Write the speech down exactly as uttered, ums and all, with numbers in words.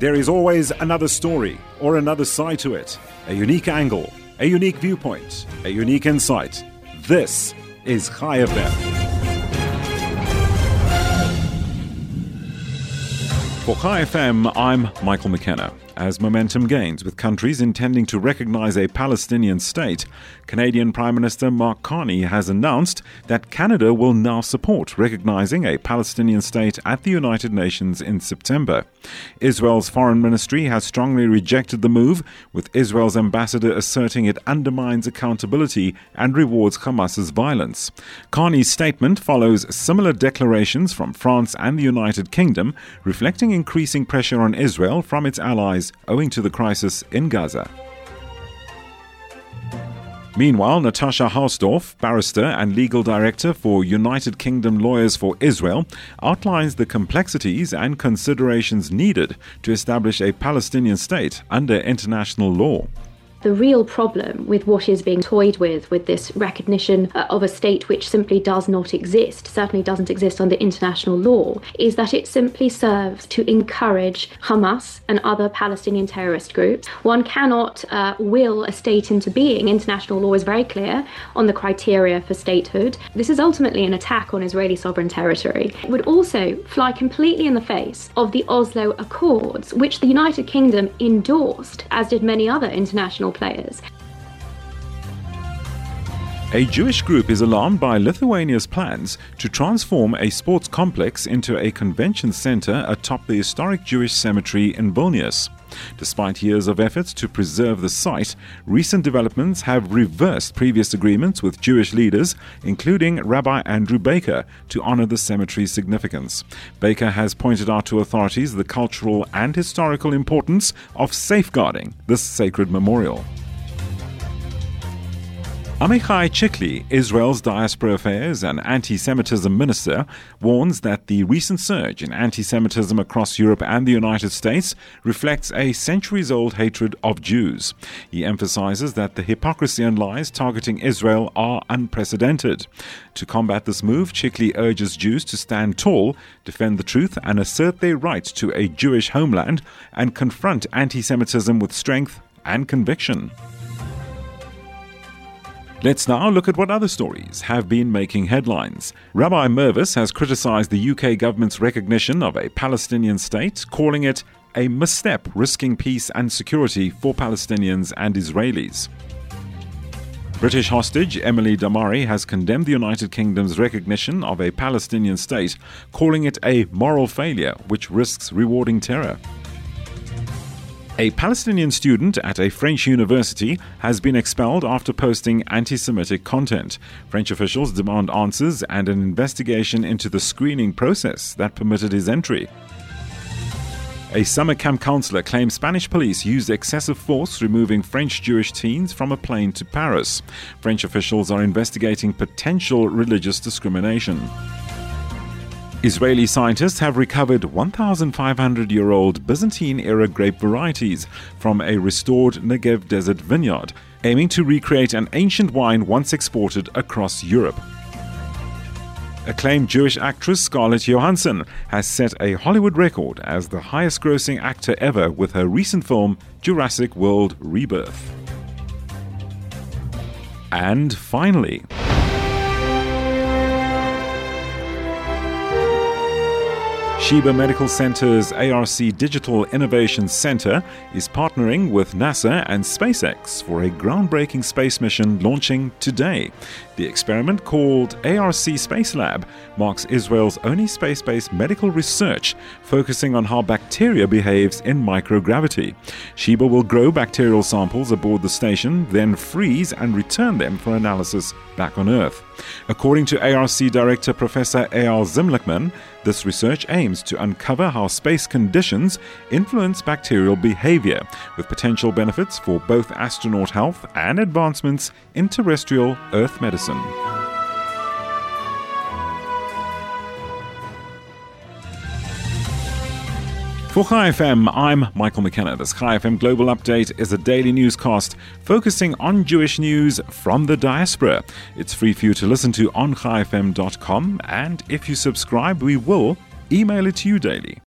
There is always another story or another side to it, a unique angle, a unique viewpoint, a unique insight. This is Chai F M. For Chai F M, I'm Michael McKenna. As momentum gains with countries intending to recognize a Palestinian state, Canadian Prime Minister Mark Carney has announced that Canada will now support recognizing a Palestinian state at the United Nations in September. Israel's foreign ministry has strongly rejected the move, with Israel's ambassador asserting it undermines accountability and rewards Hamas's violence. Carney's statement follows similar declarations from France and the United Kingdom, reflecting increasing pressure on Israel from its allies owing to the crisis in Gaza. Meanwhile, Natasha Hausdorff, barrister and legal director for United Kingdom Lawyers for Israel, outlines the complexities and considerations needed to establish a Palestinian state under international law. The real problem with what is being toyed with, with this recognition uh, of a state which simply does not exist, certainly doesn't exist under international law, is that it simply serves to encourage Hamas and other Palestinian terrorist groups. One cannot uh, will a state into being. International law is very clear on the criteria for statehood. This is ultimately an attack on Israeli sovereign territory. It would also fly completely in the face of the Oslo Accords, which the United Kingdom endorsed, as did many other international players. A Jewish group is alarmed by Lithuania's plans to transform a sports complex into a convention center atop the historic Jewish cemetery in Vilnius. Despite years of efforts to preserve the site, recent developments have reversed previous agreements with Jewish leaders, including Rabbi Andrew Baker, to honor the cemetery's significance. Baker has pointed out to authorities the cultural and historical importance of safeguarding this sacred memorial. Amichai Chikli, Israel's Diaspora Affairs and Anti-Semitism Minister, warns that the recent surge in anti-Semitism across Europe and the United States reflects a centuries-old hatred of Jews. He emphasizes that the hypocrisy and lies targeting Israel are unprecedented. To combat this move, Chikli urges Jews to stand tall, defend the truth, and assert their right to a Jewish homeland, and confront anti-Semitism with strength and conviction. Let's now look at what other stories have been making headlines. Rabbi Mervis has criticized the U K government's recognition of a Palestinian state, calling it a misstep risking peace and security for Palestinians and Israelis. British hostage Emily Damari has condemned the United Kingdom's recognition of a Palestinian state, calling it a moral failure which risks rewarding terror. A Palestinian student at a French university has been expelled after posting anti-Semitic content. French officials demand answers and an investigation into the screening process that permitted his entry. A summer camp counselor claims Spanish police used excessive force removing French Jewish teens from a plane to Paris. French officials are investigating potential religious discrimination. Israeli scientists have recovered one thousand five hundred year old Byzantine-era grape varieties from a restored Negev desert vineyard, aiming to recreate an ancient wine once exported across Europe. Acclaimed Jewish actress Scarlett Johansson has set a Hollywood record as the highest-grossing actor ever with her recent film Jurassic World Rebirth. And finally, Sheba Medical Center's A R C Digital Innovation Center is partnering with NASA and SpaceX for a groundbreaking space mission launching today. The experiment, called A R C Space Lab, marks Israel's only space-based medical research focusing on how bacteria behaves in microgravity. Sheba will grow bacterial samples aboard the station, then freeze and return them for analysis back on Earth. According to A R C Director Professor Eyal Zimlichman, this research aims to uncover how space conditions influence bacterial behavior, with potential benefits for both astronaut health and advancements in terrestrial Earth medicine. For Chai F M, I'm Michael McKenna. This Chai F M Global Update is a daily newscast focusing on Jewish news from the diaspora. It's free for you to listen to on chai f m dot com, and if you subscribe, we will email it to you daily.